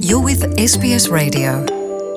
You're with SBS Radio.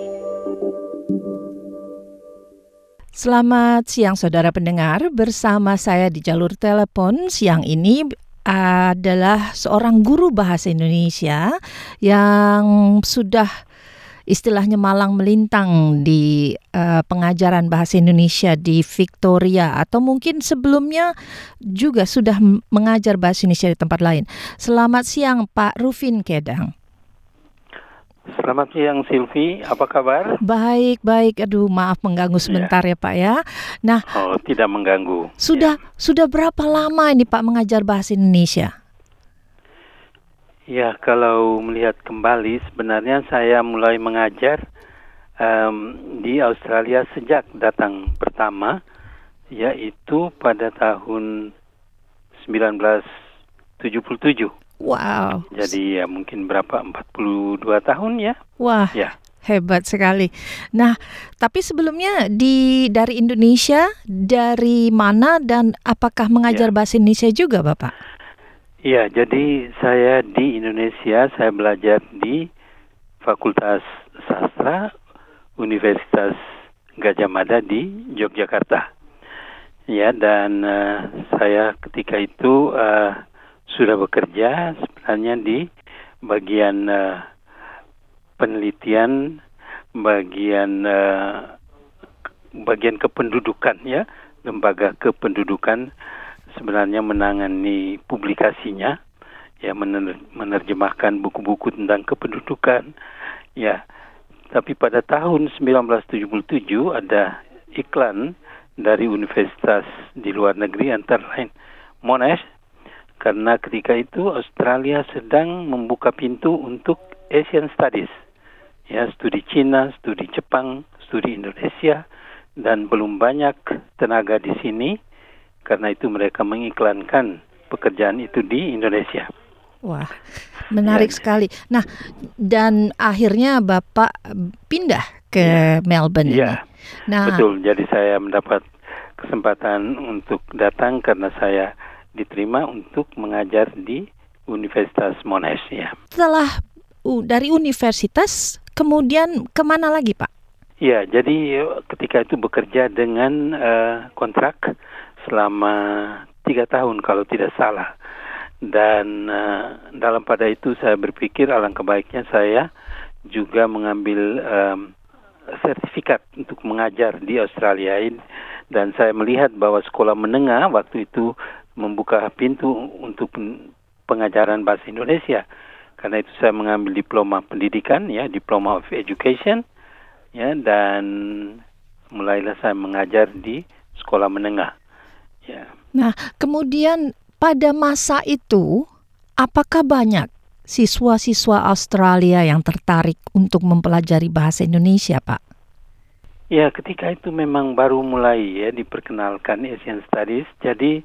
Selamat siang saudara pendengar, bersama saya di jalur telepon siang ini adalah seorang guru bahasa Indonesia yang sudah istilahnya malang melintang di pengajaran bahasa Indonesia di Victoria, atau mungkin sebelumnya juga sudah mengajar bahasa Indonesia di tempat lain. Selamat siang Pak Rufin Kedang. Selamat siang Silvi, apa kabar? Baik. Aduh, maaf mengganggu sebentar ya Pak ya. Nah, tidak mengganggu. Sudah berapa lama ini Pak mengajar bahasa Indonesia? Ya, kalau melihat kembali sebenarnya saya mulai mengajar di Australia sejak datang pertama, yaitu pada tahun 1977. Wow. Jadi ya mungkin berapa, 42 tahun ya? Wah, ya. Hebat sekali. Nah, tapi sebelumnya dari Indonesia, dari mana dan apakah mengajar bahasa Indonesia juga Bapak? Iya, jadi saya di Indonesia, saya belajar di Fakultas Sastra Universitas Gadjah Mada di Yogyakarta. Ya, dan saya ketika itu sudah bekerja sebenarnya di bagian penelitian, bagian kependudukan ya, lembaga kependudukan, sebenarnya menangani publikasinya, ya, menerjemahkan buku-buku tentang kependudukan, ya. Tapi pada tahun 1977 ada iklan dari universitas di luar negeri, antara lain Monash, karena ketika itu Australia sedang membuka pintu untuk Asian Studies, ya, studi Cina, studi Jepang, studi Indonesia, dan belum banyak tenaga di sini, karena itu mereka mengiklankan pekerjaan itu di Indonesia. Wah, menarik sekali. Nah, dan akhirnya Bapak pindah ke Melbourne ini. Nah, betul, jadi saya mendapat kesempatan untuk datang karena saya diterima untuk mengajar di Universitas Monash, ya. Setelah dari universitas, kemudian kemana lagi, Pak? Ya, jadi ketika itu bekerja dengan kontrak selama 3 tahun kalau tidak salah. Dan dalam pada itu saya berpikir alangkah baiknya saya juga mengambil sertifikat untuk mengajar di Australia. Dan saya melihat bahwa sekolah menengah waktu itu membuka pintu untuk pengajaran bahasa Indonesia. Karena itu saya mengambil diploma pendidikan, ya, Diploma of Education, ya, dan mulailah saya mengajar di sekolah menengah. Ya. Nah, kemudian pada masa itu, apakah banyak siswa-siswa Australia yang tertarik untuk mempelajari bahasa Indonesia, Pak? Ya, ketika itu memang baru mulai ya diperkenalkan Asian Studies. Jadi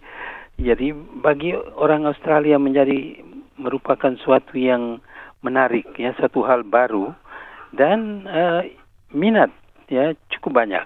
bagi orang Australia merupakan suatu yang menarik, ya, satu hal baru, dan minat ya cukup banyak,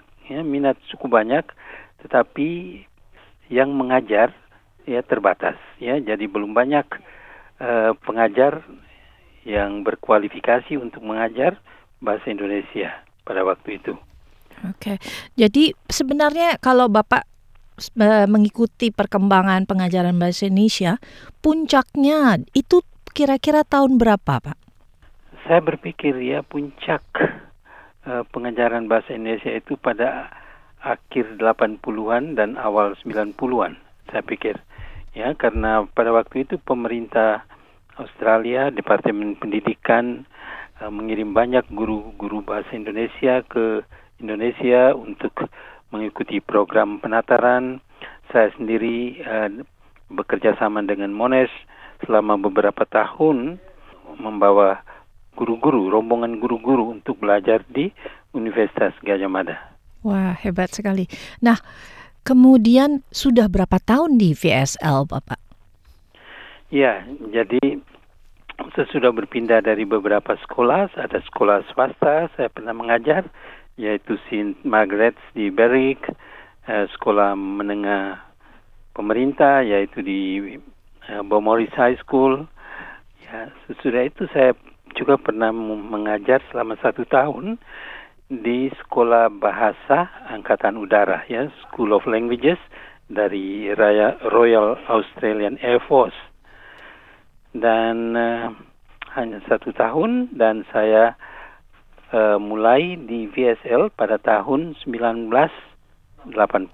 tetapi yang mengajar ya terbatas, ya, jadi belum banyak pengajar yang berkualifikasi untuk mengajar bahasa Indonesia pada waktu itu. Oke, jadi sebenarnya kalau Bapak mengikuti perkembangan pengajaran bahasa Indonesia, puncaknya itu kira-kira tahun berapa, Pak? Saya berpikir ya puncak pengajaran bahasa Indonesia itu pada akhir 80-an dan awal 90-an, saya pikir. Ya, karena pada waktu itu pemerintah Australia, Departemen Pendidikan mengirim banyak guru-guru bahasa Indonesia ke Indonesia untuk mengikuti program penataran. Saya sendiri bekerja sama dengan Monash selama beberapa tahun membawa rombongan guru-guru untuk belajar di Universitas Gadjah Mada. Wah, hebat sekali. Nah, kemudian sudah berapa tahun di VSL, Bapak? Ya, jadi sesudah berpindah dari beberapa sekolah, ada sekolah swasta saya pernah mengajar, yaitu St. Margaret's di Berwick, sekolah menengah pemerintah, yaitu di Beaumaris High School. Ya, sesudah itu saya juga pernah mengajar selama 1 tahun di Sekolah Bahasa Angkatan Udara, ya, School of Languages dari Royal Australian Air Force. Dan hanya 1 tahun, dan saya mulai di VSL pada tahun 1989.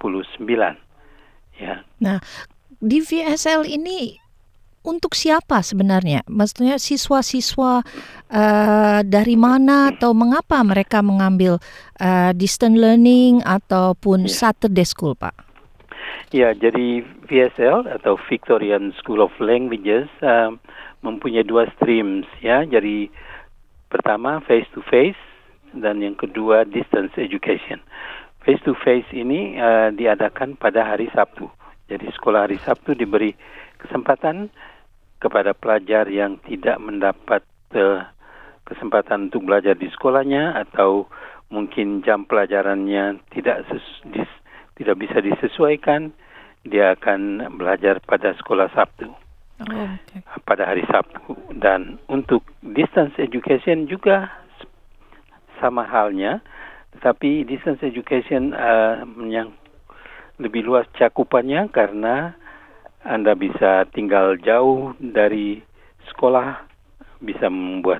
Ya. Nah, di VSL ini untuk siapa sebenarnya? Maksudnya siswa-siswa dari mana atau mengapa mereka mengambil distance learning ataupun Saturday school, Pak? Ya, jadi VSL atau Victorian School of Languages mempunyai 2 streams, ya. Jadi pertama face to face dan yang kedua distance education. Face to face ini diadakan pada hari Sabtu. Jadi sekolah hari Sabtu diberi kesempatan kepada pelajar yang tidak mendapat kesempatan untuk belajar di sekolahnya atau mungkin jam pelajarannya tidak bisa disesuaikan, dia akan belajar pada sekolah Sabtu. Pada hari Sabtu. Dan untuk distance education juga sama halnya, tetapi distance education yang lebih luas cakupannya karena Anda bisa tinggal jauh dari sekolah, bisa membuat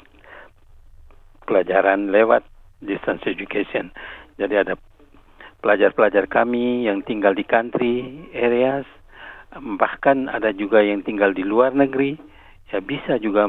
pelajaran lewat distance education. Jadi ada pelajar-pelajar kami yang tinggal di country areas, bahkan ada juga yang tinggal di luar negeri, ya bisa juga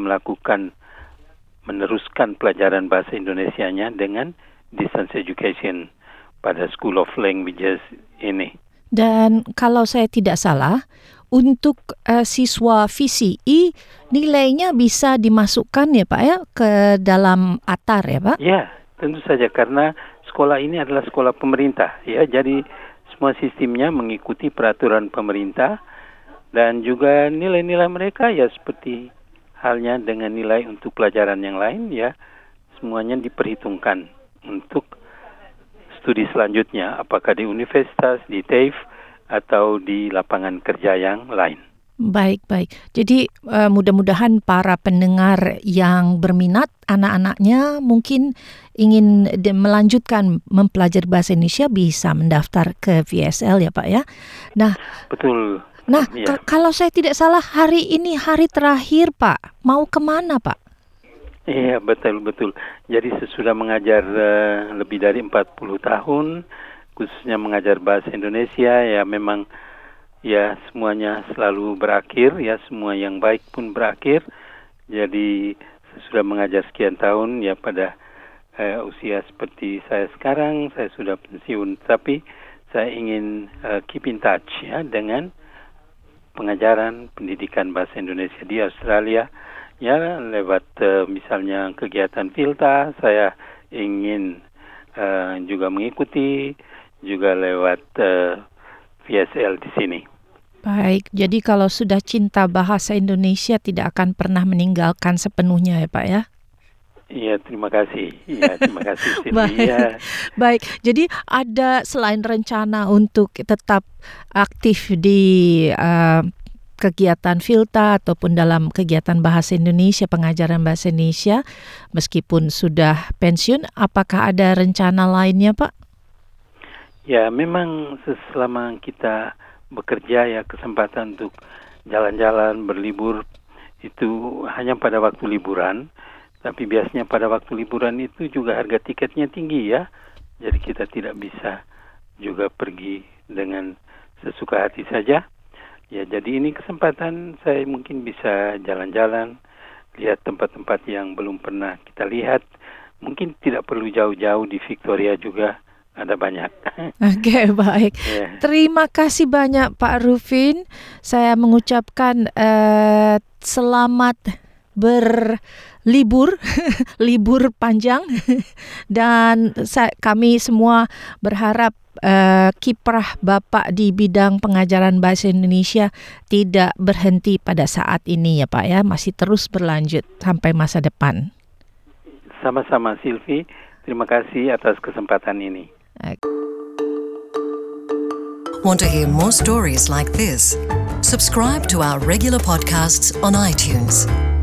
meneruskan pelajaran bahasa Indonesianya dengan distance education pada School of Languages ini. Dan kalau saya tidak salah, untuk siswa VCE nilainya bisa dimasukkan ya Pak ya ke dalam ATAR ya Pak? Ya, tentu saja karena sekolah ini adalah sekolah pemerintah ya. Jadi semua sistemnya mengikuti peraturan pemerintah dan juga nilai-nilai mereka ya seperti halnya dengan nilai untuk pelajaran yang lain ya. Semuanya diperhitungkan untuk studi selanjutnya apakah di universitas, di TAFE atau di lapangan kerja yang lain. Baik. Jadi mudah-mudahan para pendengar yang berminat, anak-anaknya mungkin ingin melanjutkan mempelajari bahasa Indonesia bisa mendaftar ke VSL ya Pak ya. Nah, betul. Nah, ya. Kalau saya tidak salah hari ini hari terakhir Pak, mau kemana Pak? Iya, betul. Jadi sesudah mengajar lebih dari 40 tahun, khususnya mengajar bahasa Indonesia, ya memang ya semuanya selalu berakhir, ya semua yang baik pun berakhir. Jadi sesudah mengajar sekian tahun, ya pada usia seperti saya sekarang, saya sudah pensiun. Tapi saya ingin keep in touch ya dengan pengajaran pendidikan bahasa Indonesia di Australia. Ya lewat misalnya kegiatan Filta, saya ingin juga mengikuti juga lewat VSL di sini. Baik, jadi kalau sudah cinta bahasa Indonesia tidak akan pernah meninggalkan sepenuhnya ya Pak ya? Iya, terima kasih. Silvi. Baik, jadi ada selain rencana untuk tetap aktif di kegiatan Filta ataupun dalam kegiatan bahasa Indonesia, pengajaran bahasa Indonesia, meskipun sudah pensiun, apakah ada rencana lainnya Pak? Ya, memang selama kita bekerja ya kesempatan untuk jalan-jalan, berlibur itu hanya pada waktu liburan. Tapi biasanya pada waktu liburan itu juga harga tiketnya tinggi ya. Jadi kita tidak bisa juga pergi dengan sesuka hati saja. Ya, jadi ini kesempatan saya mungkin bisa jalan-jalan, lihat tempat-tempat yang belum pernah kita lihat. Mungkin tidak perlu jauh-jauh, di Victoria juga ada banyak. Oke, baik. Yeah. Terima kasih banyak Pak Rufin. Saya mengucapkan selamat berlibur, libur panjang. Dan kami semua berharap kiprah Bapak di bidang pengajaran bahasa Indonesia tidak berhenti pada saat ini ya Pak ya, masih terus berlanjut sampai masa depan. Sama-sama Silvi, terima kasih atas kesempatan ini. Want to hear more stories like this? Subscribe to our regular podcasts on iTunes.